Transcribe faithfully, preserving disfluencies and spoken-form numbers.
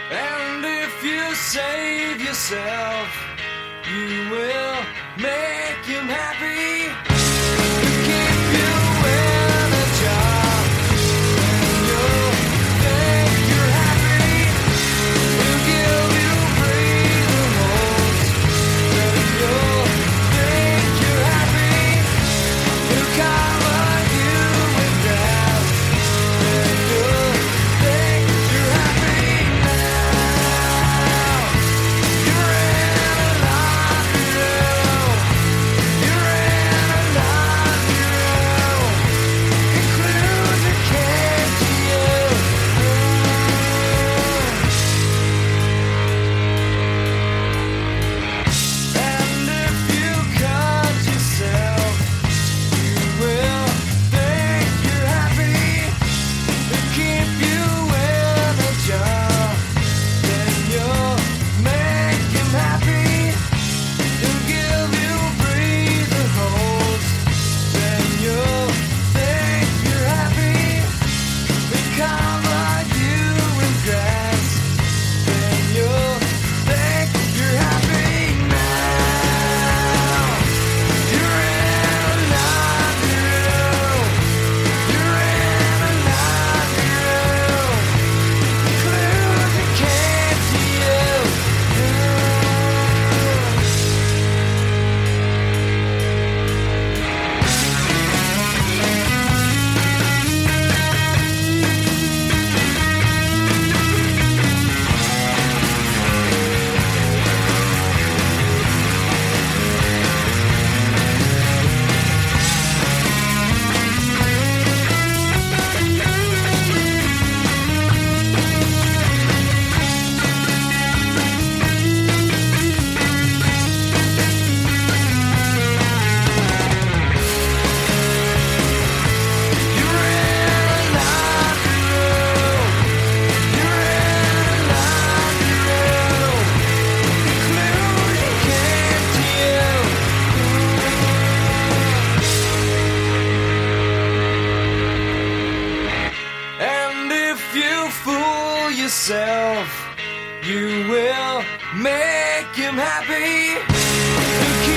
And if you save yourself, you will make him happy. You keep you in a job, and you'll think you're happy. He'll give you breathing holes, and you'll think you're happy. He'll cover you with grass, and you'll think you're happy now. You're in a laundry room. You're in a laundry room. Conclusion came to you. And if you cut yourself, you will think you're happy. He'll keep you in a job, then you'll make him happy. He'll give you breathing holes, then you'll think you're happy. He'll cover you in grass, then you'll think you're happy now. You're in a laundry room. You're in a laundry room. Conclusion came to you. You're in a laundry room. You're in a laundry room. Conclusion came to you. And if you fool yourself, you will make him happy. You keep